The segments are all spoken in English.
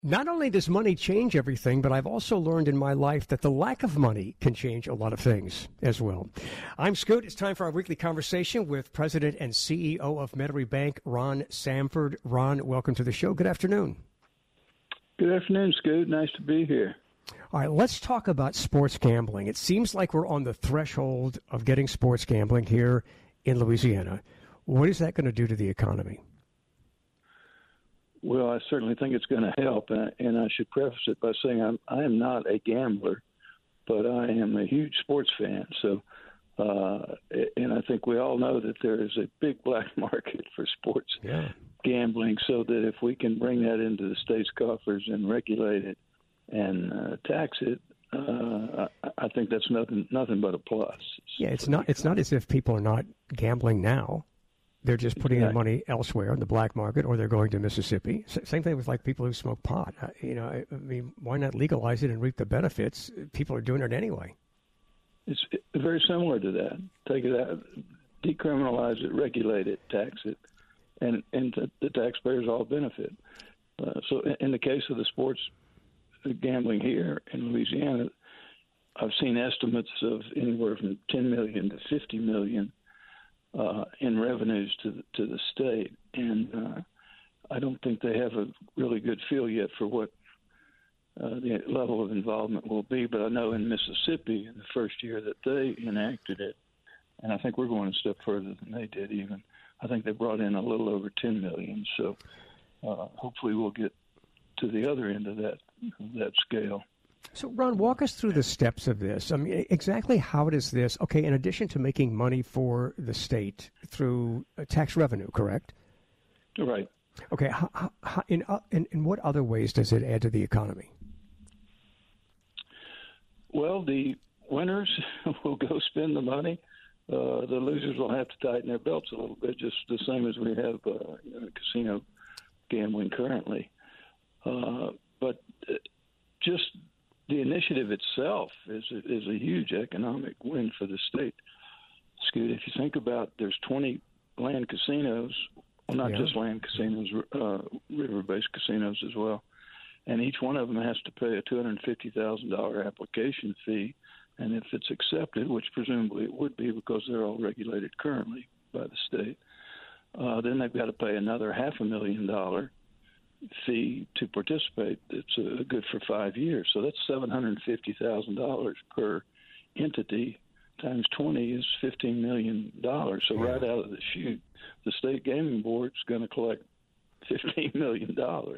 Not only does money change everything, but I've also learned in my life that the lack of money can change a lot of things as well. I'm Scoot. It's time for our weekly conversation with President and CEO of Metairie Bank, Ron Sanford. Ron, welcome to the show. Good afternoon. Good afternoon, Scoot. Nice to be here. All right, let's talk about sports gambling. It seems like we're on the threshold of getting sports gambling here in Louisiana. What is that going to do to the economy? Well, I certainly think it's going to help, and I should preface it by saying I am not a gambler, but I am a huge sports fan. So, and I think we all know that there is a big black market for sports gambling. So that if we can bring that into the state's coffers and regulate it and tax it, I think that's nothing but a plus. Yeah, it's not as if people are not gambling now. They're just putting their money elsewhere in the black market, or they're going to Mississippi. Same thing with like people who smoke pot. I mean, why not legalize it and reap the benefits? People are doing it anyway. It's very similar to that. Take it out, decriminalize it, regulate it, tax it, and the taxpayers all benefit. So in the case of the sports gambling here in Louisiana, I've seen estimates of anywhere from $10 million to $50 million. In revenues to the state, and I don't think they have a really good feel yet for what the level of involvement will be. But I know in Mississippi, in the first year that they enacted it, and I think we're going a step further than they did even, I think they brought in a little over $10 million. So hopefully we'll get to the other end of that scale. So, Ron, walk us through the steps of this. I mean, exactly how does this, okay, in addition to making money for the state through tax revenue, correct? Right. Okay, in what other ways does it add to the economy? Well, the winners will go spend the money. The losers will have to tighten their belts a little bit, just the same as we have casino gambling currently. But just the initiative itself is a huge economic win for the state. Scoot, if you think about, there's 20 land casinos, well, not just land casinos, river-based casinos as well, and each one of them has to pay a $250,000 application fee, and if it's accepted, which presumably it would be because they're all regulated currently by the state, then they've got to pay another $500,000 fee to participate. It's good for 5 years, so that's $750,000 per entity times 20 is $15 million. So right out of the chute, the state gaming board's going to collect $15 million.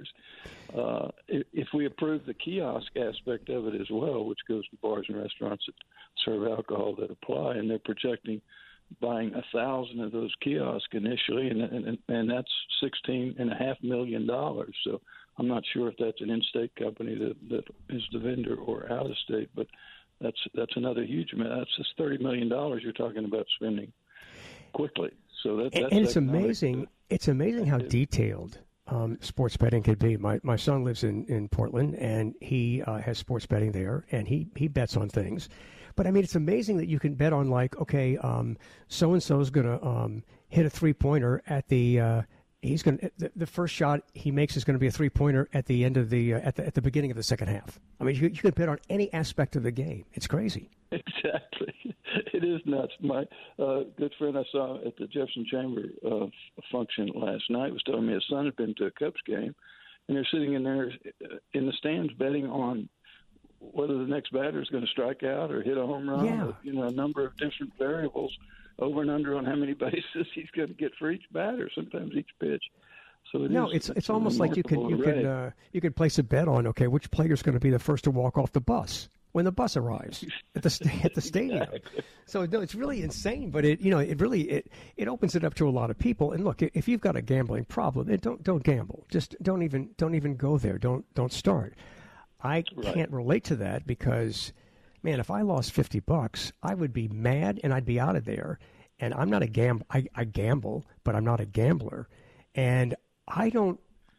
If we approve the kiosk aspect of it as well, which goes to bars and restaurants that serve alcohol that apply, and they're projecting buying 1,000 of those kiosks initially, and that's $16.5 million. So I'm not sure if that's an in-state company that is the vendor or out of state, but that's another huge amount. That's just $30 million you're talking about spending quickly. So that's it's amazing. It's amazing how detailed sports betting could be. My son lives in Portland, and he has sports betting there, and he bets on things. But I mean, it's amazing that you can bet on, like, okay, so and so is going to hit a 3-pointer at the. The first shot he makes is going to be a 3-pointer at the end of at the beginning of the second half. I mean, you can bet on any aspect of the game. It's crazy. Exactly, it is nuts. My good friend I saw at the Jefferson Chamber function last night was telling me his son had been to a Cubs game, and they're sitting in there in the stands betting on whether the next batter is going to strike out or hit a home run. Or, a number of different variables, over and under on how many bases he's going to get for each batter, sometimes each pitch. So it's almost like you could place a bet on, okay, which player is going to be the first to walk off the bus when the bus arrives at the stadium. Exactly. So no, it's really insane, but it opens it up to a lot of people. And look, if you've got a gambling problem, then don't gamble. Just don't even go there. Don't start. I can't relate to that because, man, if I lost $50, I would be mad and I'd be out of there. And I'm not a I gamble, but I'm not a gambler, and I don't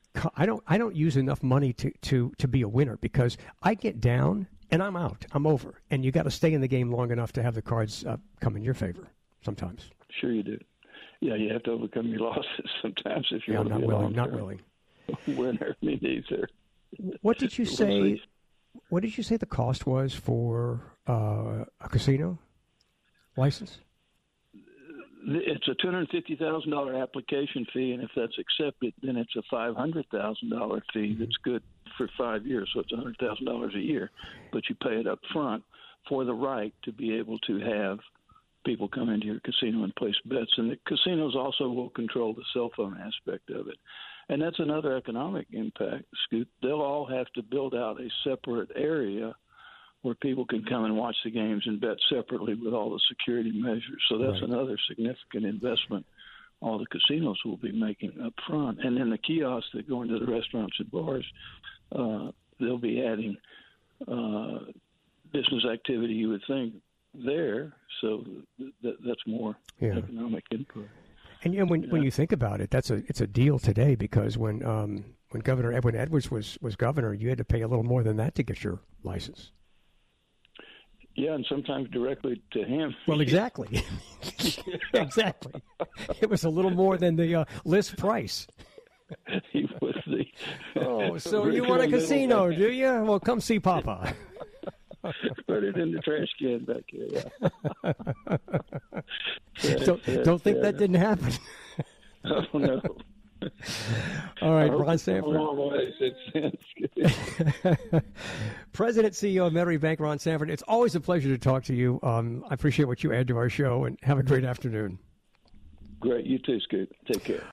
use enough money to be a winner because I get down and I'm out. I'm over. And you got to stay in the game long enough to have the cards come in your favor sometimes. Sure you do. Yeah, you have to overcome your losses sometimes if you're not willing. winner. Me neither. What did you say? What did you say the cost was for a casino license? It's a $250,000 application fee, and if that's accepted, then it's a $500,000 fee that's good for 5 years. So it's $100,000 a year, but you pay it up front for the right to be able to have people come into your casino and place bets. And the casinos also will control the cell phone aspect of it. And that's another economic impact, Scoot. They'll all have to build out a separate area where people can come and watch the games and bet separately with all the security measures. So that's another significant investment all the casinos will be making up front. And then the kiosks that go into the restaurants and bars, they'll be adding business activity, you would think, there. So that's more economic input. And when you think about it, it's a deal today, because when Governor Edwin Edwards was governor, you had to pay a little more than that to get your license. Yeah, and sometimes directly to him. Well, exactly. Exactly. It was a little more than the list price. He was the... Oh, so you want a casino, do you? Well, come see Papa. Put it in the trash can back here, Don't think that didn't happen. Oh, no. All right, Ron Sanford. President, CEO of Metairie Bank, Ron Sanford. It's always a pleasure to talk to you. I appreciate what you add to our show, and have a great afternoon. Great. You too, Scoot. Take care.